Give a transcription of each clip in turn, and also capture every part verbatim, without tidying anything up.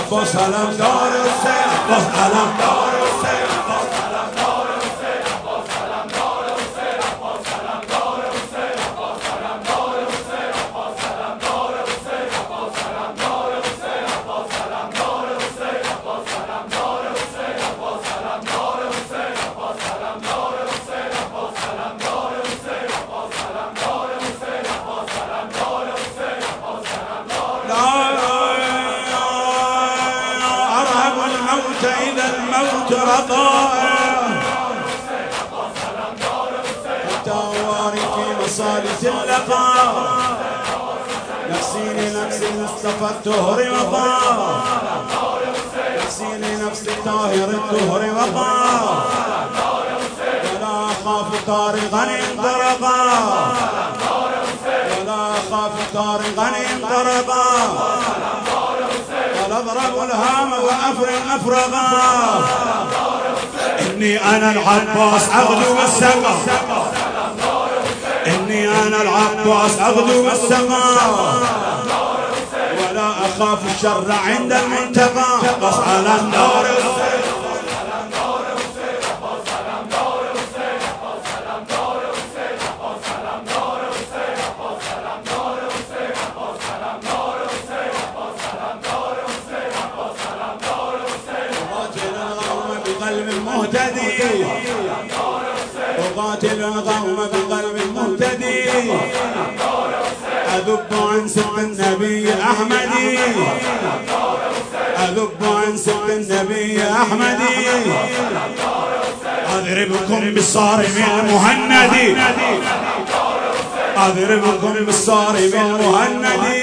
عباس علمدار حسین، عباس علمدار حسین، عباس علمدار حسین، عباس علمدار حسین، عباس علمدار حسین، عباس علمدار حسین، عباس علمدار حسین، عباس علمدار حسین، عباس علمدار حسین، عباس علمدار حسین، عباس علمدار حسین، عباس علمدار حسین، عباس علمدار حسین، عباس علمدار حسین، عباس علمدار حسین، عباس علمدار. لا أرهب الموت إذا الموت رضاه، حتى أواري في مصالح اللقاء، نفسي لنفس المصطفى الدهر وقاه، نفسي لنفس الطاهر الدهر وقاه، ولا أخاف طارقا انطرقا، ولا أخاف طارقا انطرقا، اضرب الهام وافرغ افرغا، اني انا العباس اغدو بالسقا، اني انا العباس اغدو بالسقا، ولا اخاف الشر عند المنتقى. عباس علمدار حسين، أقاتل القوم بقلب مهتدي، أذب عن سب النبي أحمدي، أذب عن سب النبي أحمدي، أضربكم بالصارم المهندي، أضربكم بالصارم المهندي،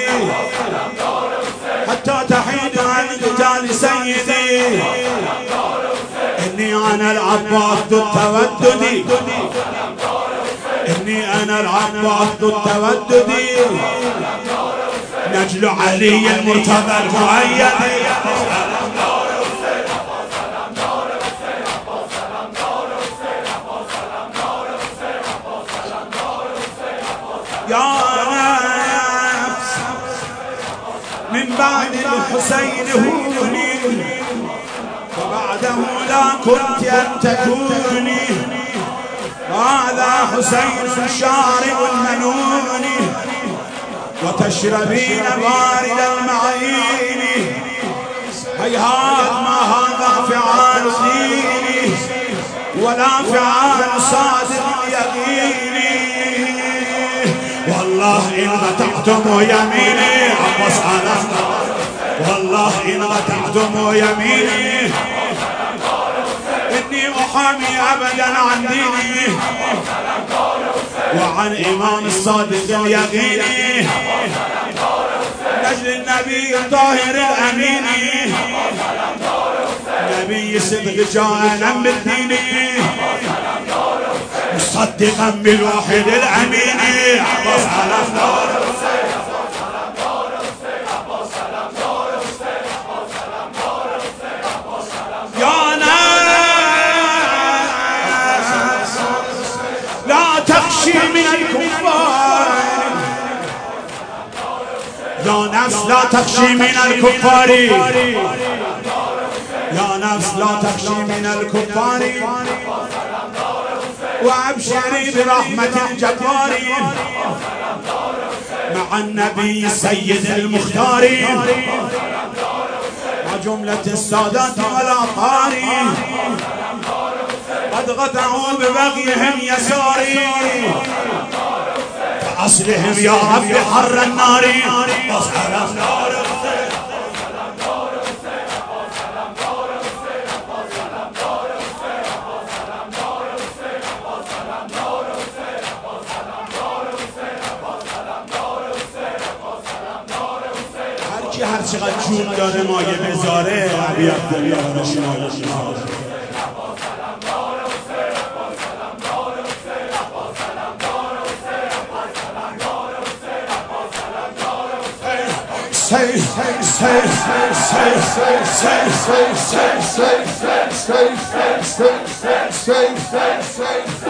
حتى تحيد عن قتال سيدي، إني أنا العباس ذو التودد، إني أنا العباس ذو التودد، نجل علي المرتضى المؤيد. يا نفس من بعد الحسين هوني، وبعده لا كنت أن تكوني، هذا حسين شارب المنون، وتشربين بارد المعين، هيهات ما هذا فعال ديني، ولا فعال صادق يقيني، والله إن قطعتم يميني. عباس علمدار، والله إن قطعتم يميني، إني أحامي أبدا عن ديني، وعن إمام الصادق اليقيني، نجل النبي الطاهر الأمين، نبي صدق جاءنا بالدين، مصدقا بالوحيد الأمين. عباس علمدار حسين، يا نفس لا تخشي من الكفار، يا نفس لا تخشي من الكفار، يا نفس لا تخشي من الكفار، وابشري برحمة الجبار، مع النبي السيد المختار، وجملة السادات والأطهار، قد غدروا ببغيهم يساري، فأصلهم يا رب حر النار. عباس علمدار حسين، هرچی هر چقدر جون داره مایه بذاره عبی عبدالله رشنایش say, say, say, say, say, say, say, say, say, say, say, say, say, say, say, say, say,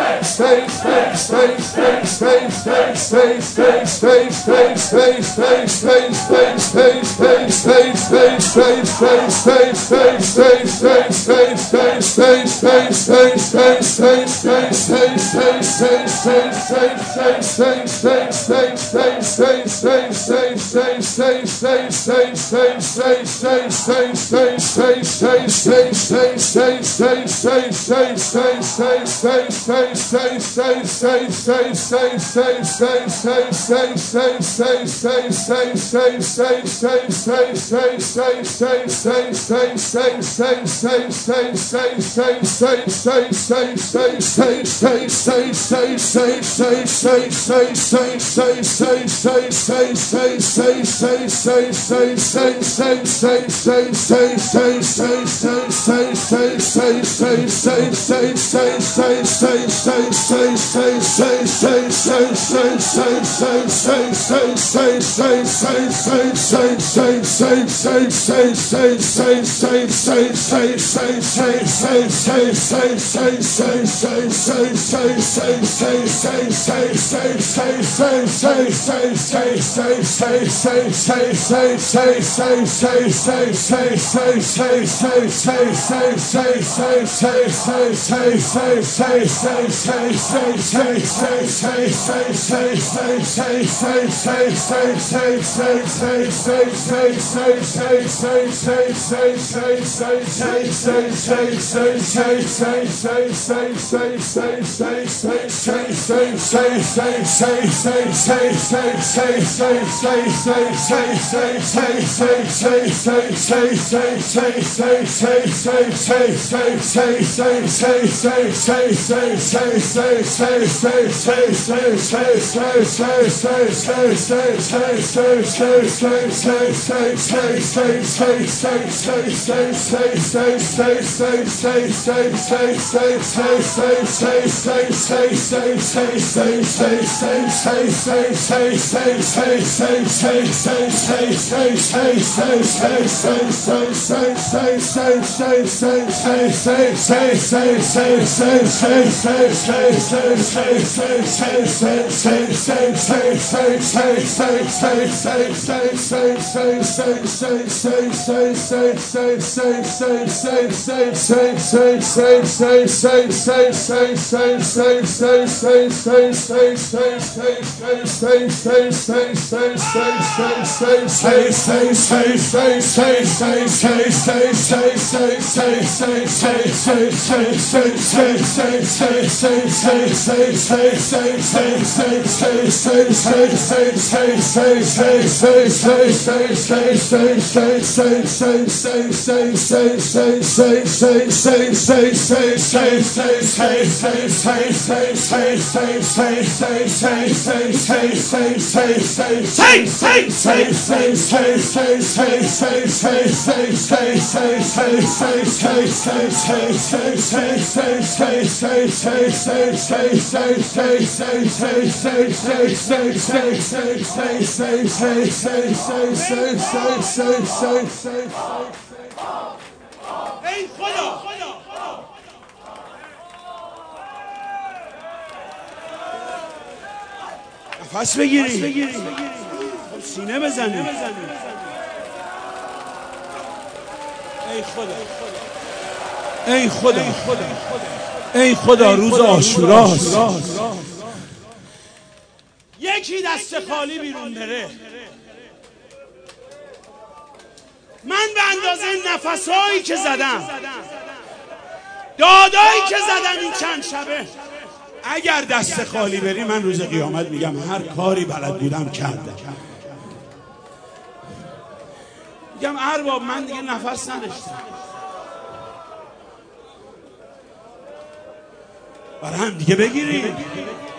نفس بگیری سینه بزنی. ای خدا ای خدا ای خدا روز عاشوراست. یکی دست خالی بیرون بره. من به اندازه نفسایی که زدم، دادایی که زدم این چند شبه، اگر دست خالی بری من روز قیامت میگم هر کاری بلد بودم کردم. میگم ارباب من دیگه نفس نداشتم. برای هم دیگه بگیریم.